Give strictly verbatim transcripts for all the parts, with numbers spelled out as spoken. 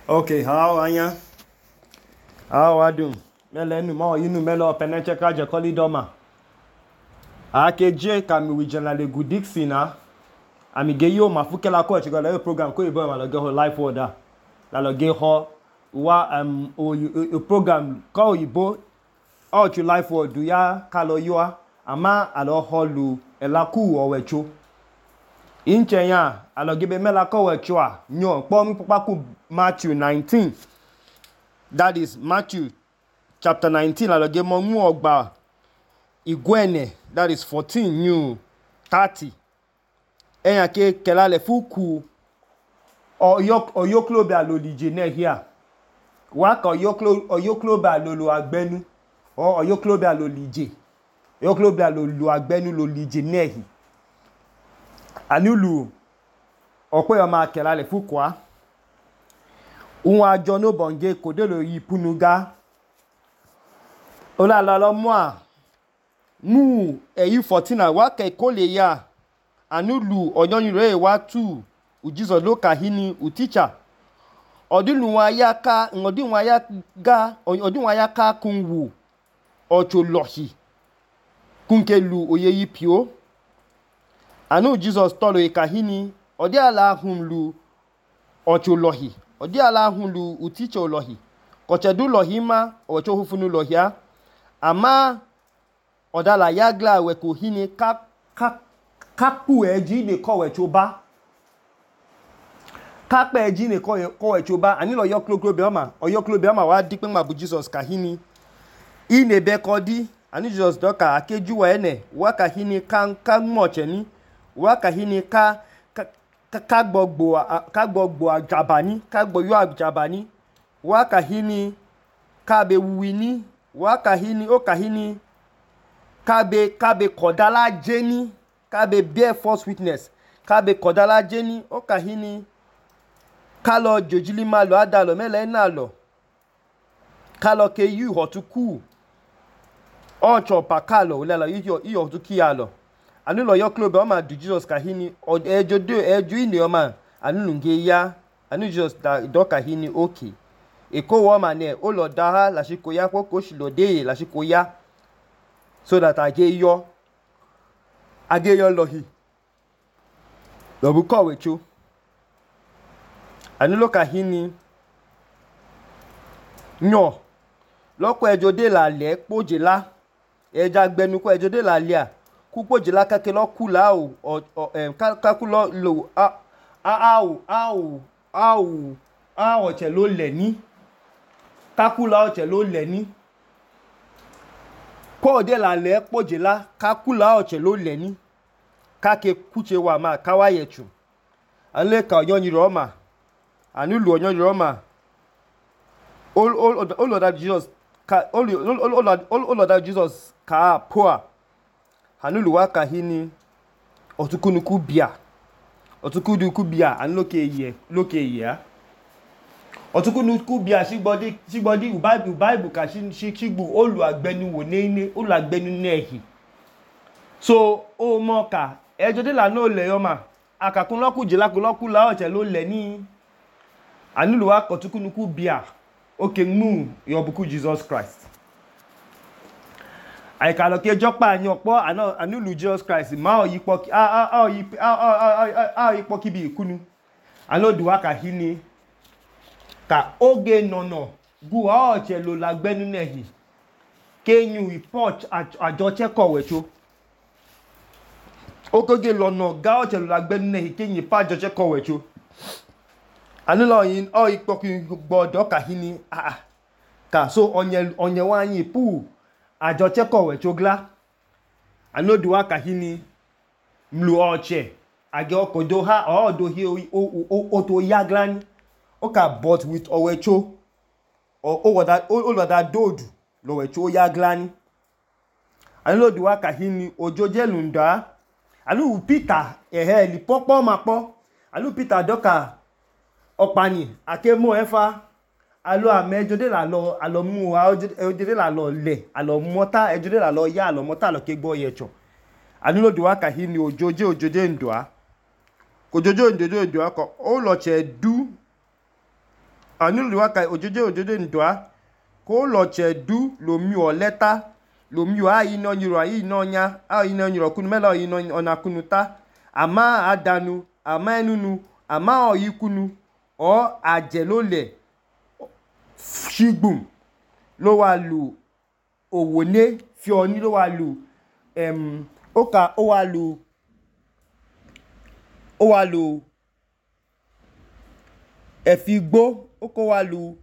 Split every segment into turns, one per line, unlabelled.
Okay, how are you? How are you? Mele nu ma yinu mele openeche ka je koli doma. Akeje kami wijana le gudiksi na. Ami ge yo mafuke la ko chigo le program ko ibo ma lo ge ho life order. La lo ge ho wa um o, o, o program ko ibo o chu life order ya ka lo yo ama alo ho lu elaku owecho. Inche ya alogebe mela ko wecho a nyo po mi papa ku Matthew nineteen. That is Matthew chapter nineteen. Aloge mo mu ogba igwene. That is fourteen new thirty. Eyan ke kelale fuku oyok oyoklo be alolije ne here. Wa ka oyoklo oyoklo be alolo agbenu o oyoklo be alolije. Oyoklo be alolo agbenu lolije ne hi. Anulu okwe o ma kelale fukwa. Unwa ajo no bonge kodelo yi punuga. Ola la lo mo mu eyi fourteen wa ke ko le ya anulu oyon re wa two u Jesus lo kahini u teacher odinu wa ya ka ngodin wa ya ga odin wa ya ka kunwu ocho lohi kunkelu oyeyi pio anu Jesus tolo e kahini odi ala hunlu ocho lohi odi ala hunlu u teacher lohi kochedu lohi ma ocho hufunu lohia ama odala yagla we ko hini ka ka kapu eji ne ko we choba kape eji ne ko ko we choba ani lo yoklo glo be oma oyoklo be oma wa di pe mabu Jesus kahini ine be kodi ani Jesus doka akeju wa ene wa kahini kan kan moche ni wa kahini ka ka gbogbo ka gbogbo ajabani ka gboyo ajabani wa kahini ka be wini wa kahini o kahini kabe kabe kodala jeni kabe bear false witness kabe kodala jeni o kahini kalo jojili malo adalo mele na lo kalo ke yu hotuku o chopa kalo lelo iyo iyo hotuki alo anu lo yo club o ma du Jesus kahini o ejo de ejo ini o ma anu nge ya anu Jesus da do kahini okay eko wo ma ne o lo daha la shiko ya ko ko shilo de la shiko ya so that ageyo ageyo lohi lobu ko wecho ani lo kahini nyo loko ejo de la le pojela eja gbenu ko ejo de la le a ku pojela kake lo ku la o em ka ku lo lo a a o a o a o a o che lo le ni ka ku la o che lo le ni ko de la le pojela ka kula oche lo le ni ka ke kuche wa ma ka wa yechu anle ka oyon yi roma anu lu oyon yi roma all all all of that Jesus ka all all all all of that Jesus ka poa anu lu wa ka hini otukunu ku bia otukudu ku bia an loke ye loke ye otukunu ku bia sigbodi sigbodi bible bible ka sigbu olu agbenu wo ne olu agbenu nehi so o mo ka ejo de la no le yo ma akakun loku jila ku loku la oche lo le ni anulu wa otukunu ku bia oke mu yo buku Jesus Christ ai ka lo ke jopa ani opo anulu Jesus Christ ma o yipo a a a a a yipo ki bi ikunu alodu wa ka hini ka oge nono gu oche lo lagbenu nehi kenyu report ajo cheko wecho ogoge lono ga oche lo lagbenu nehi kenyu pa ajo cheko wecho anilo yin o ipoki gbodo ka hini ah ka so onye onye wanyi pu ajo cheko wecho gla anodu wa ka hini mlu oche age okodo ha odo hi o o to yaglani oka but with owecho o o that o o that dodu lowecho ya glani anu do wa kahini ojoje lunda anu Peter ehe li popo mapo anu Peter doka opani akemo efa alo amejode la lo alo mu wa ojode la lo le alo mota ejode la lo ya alo mota lo ke gbo yecho anu do wa kahini ojoje ojoje ndua kojojo ndojo ndua ko o lo che du anu liwa ka ojoje ojoje ndwa ko lo chedu lo mi o leta lo mi o ayi no nyiro ayi no nya ayi no nyiro kunu mela ayi no ona kunu ta ama adanu ama enunu ama oyi kunu o aje lo le shigbun lo wa lu owone fi oni lo wa lu em oka o wa lu o wa lu efigbo oko wa lu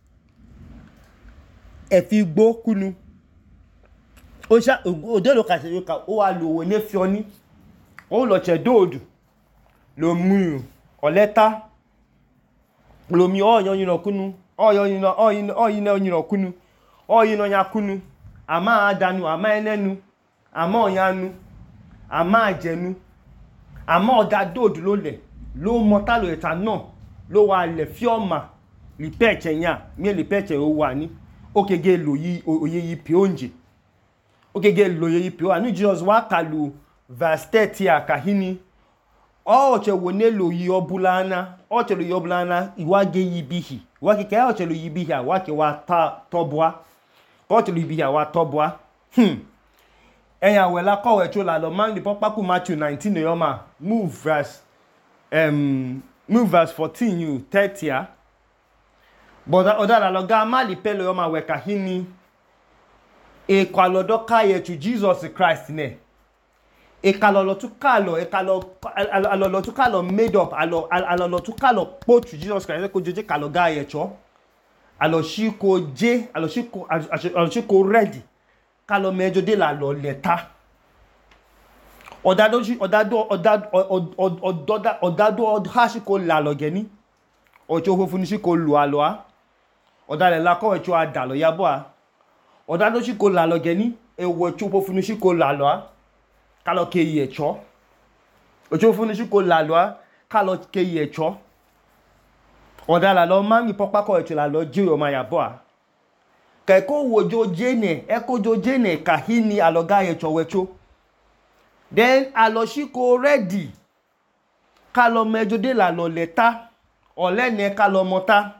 efigbo kunu o sha ode lo ka se ka o wa lu owone fi oni o lo che dodu lo mu o leta lo mi o yan yin kunu o yan yin o yin o yin yin kunu o yin nya kunu ama adanu ama enenu ama oyanu ama ajenu ama oda dodu lo le lo mota lo eta na lo wa le fi oma li peche nya mi li peche o wa ni okege lo yi oye yi pe onje okege lo yi pe o anu Jesus wa kalu verse thirty akahini o che wone lo yi obulana o che lo yi obulana iwage yi bihi wa ke ka o che lo yi bihi wa ke wa ta tobwa o che lo yi bihi wa tobwa hmm eya wela ko we cho la lo man di popaku Matthew nineteen yo ma move verse um move verse fourteen you thirty ya but oda la lo ga ma li pelo yo ma we kahini e kwa lodo ka ye to Jesus Christ ne e kalolo tu kalo e kalo alolo tu kalo made up alo alolo tu kalo po to Jesus Christ ko jeje kalo ga ye cho alo shi ko je alo shi ko alo shi ko ready kalo mejo de la lo leta odado odado odado odado odado odhashi ko la lo geni ocho fofuni shi ko lu alo a odale la ko echo adalo yabo a odado shi ko la lo geni e wo cho fofuni shi ko la lo a kalo ke yecho ocho fofuni shi ko la lo a kalo ke yecho odala lo mangi popa ko echo la lo ji o ma yabo a keko wojo jene eko jo jene kahini aloga yecho wecho then aloshiko ready kalo mejo de la lo leta olene kalo mota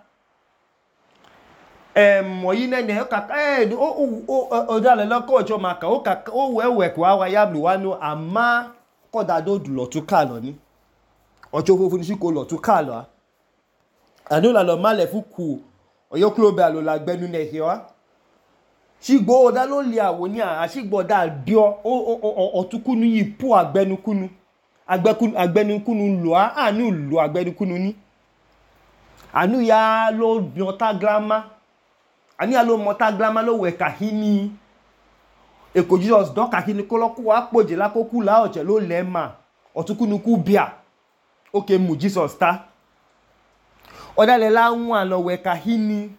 em oyine ne ka eh o o o dale lo ko echo maka o ka o wewe kwa wa yablu wanu ama koda do du lo tu kalo ni ojo fofu ni siko lo tu kalo anu la lo male fuku oyo klobe alo la gbenu ne hiwa shigbo oda lo li awo ni a shigbo da dio o o otukunu yipo agbenukunu agbekunu agbenukunu lo a anu lo agbenukunu ni anu ya lo biota grama ani ya lo mota grama lo we kahini eko Jesus do kahini koloku wa poje la koku la oche lo lema otukunu ku bia oke mu Jesus ta oda le la won alo we kahini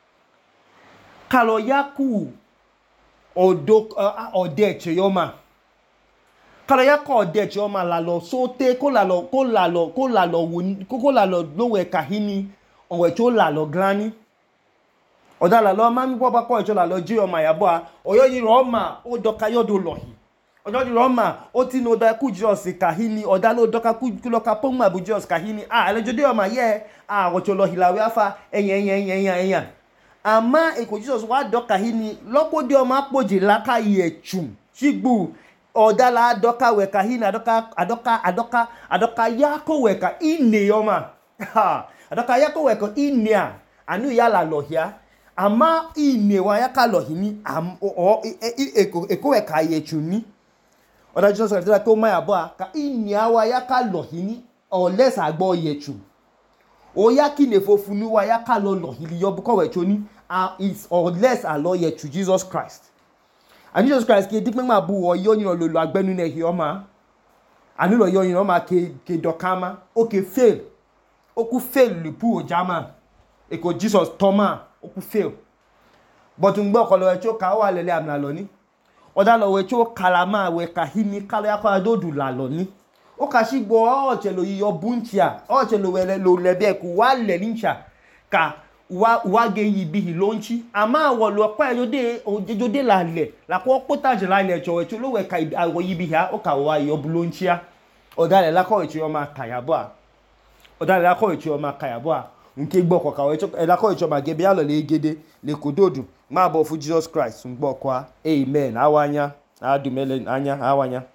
kalo yaku odo uh, odeche yoma kalo yaku odeche yoma la lo sote ko la lo ko la lo ko la lo ko la lo lo we kahini onwe cho la lo glani oda la lo ma mi bo ba ko cho la lo ji yoma yabo a oyo yi roma o doka yodo lohi ojo yi roma o ti no da ku Jesus kahini oda lo doka ku lo ka pon ma bu Jesus kahini ah alejo de yoma ye ah wo cho lo hilawe afa eyen eyen eyen eyen ama eko Jesus wa doka hini lopo de o ma poje laka yechu shigbu odala doka we kahini adoka adoka adoka adoka yako we ka ine yoma ha adoka yako we ko inia anu yala lohia ama ine wa yaka lohini am o eko eko we ka yechu ni oda Jesus ka ko ma yabo ka inia wa yaka lohini o less agbo yechu o yaki ne fofunu wa yaka lo lohili yobu ko we choni Uh, is or less are loyal to Jesus Christ. And Jesus Christ ke dik ma bu o yo yin lo lo agbenu ne hioma. Anu lo yo yin o ma ke ke dokama o ke fail. O ku fail le pu o jama. E ko Jesus Thomas o ku fail. But ngbo ko lo e cho ka wa lele amna lo ni. Oda lo we cho kalama we ka hini kala ya ko do du la lo ni. O ka shigbo o che lo yo bunchia. O che lo we lo lebe ku wa le lincha ka wa wa ge yi bi lonchi ama wo lo pa yo de ojejo de la le la ko potage la le cho cho lo we ka awo yi bi ha o ka wa yo bulonchi a o da le la ko echi o ma kayabo a o da le la ko echi o ma kayabo a nke gbọkọ ka elakọ ịchọma gị bịa lọla egede lekododu ma bụ ofu Jizọs Kraịst mgbọkwa amen awanya adumele anya awanya